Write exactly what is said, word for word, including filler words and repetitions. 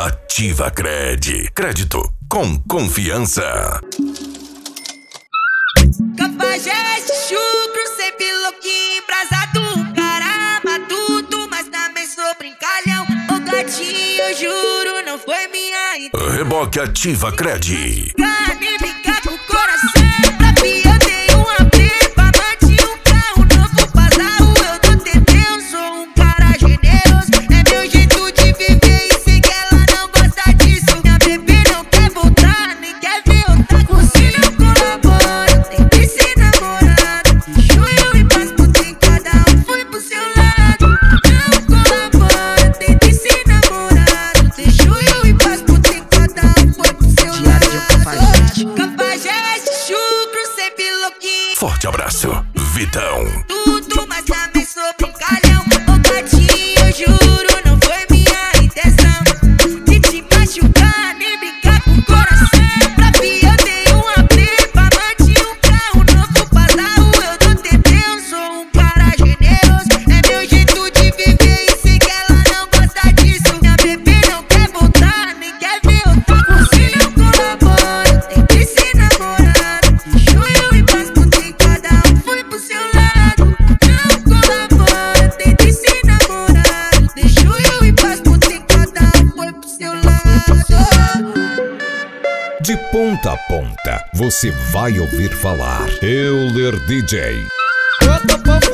Ativa Cred. Crédito com confiança. Cafajeste, chucro, sempre louquinho, embrasado, cara matuto, mas também sou brincalhão. Ô gatinho, eu juro, não foi minha intenção. Reboque Ativa Cred. Carne brincar com o coração, pra mim eu tenho um abrigo, amante, um carro novo, pasar o eu do T T. Eu sou um cara generoso, é meu jeito de viver e sei que ela não gosta disso. Minha bebê não quer voltar, nem quer ver eu tá com se não colabora. Tem que ser namorado, junho e paz por tem, cada um foi pro seu lado. Não colabora, tem que ser namorado, tem junho e paz por tem, cada um foi pro seu lado. Cafajeste, chucro, sempre louquinho. Forte abraço, Vitão. Tudo, mas também sou brincalhão. Ô gatinho, eu juro, não foi minha intenção de te machucar, nem brincar com o coração. Pra mim eu tenho um abrigo, amante, um carro novo, pasar o eu do T T. Eu sou um cara generoso, é meu jeito de viver e sei que ela não gosta disso. Minha bebê não quer voltar, nem quer ver eu tá com se não colabora. Tem que ser namorado, junho e paz por tem, cada um foi pro seu lado. Não colabora, tem que ser namorado, tem junho e paz por tem, cada um foi pro seu lado. De ponta a ponta, você vai ouvir falar Euler D J. Eu tô